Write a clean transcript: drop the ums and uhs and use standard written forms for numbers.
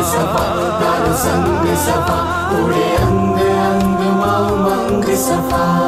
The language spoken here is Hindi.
सफा, दारू संग सफा, उड़े अंग अंग मां उमंग सफा।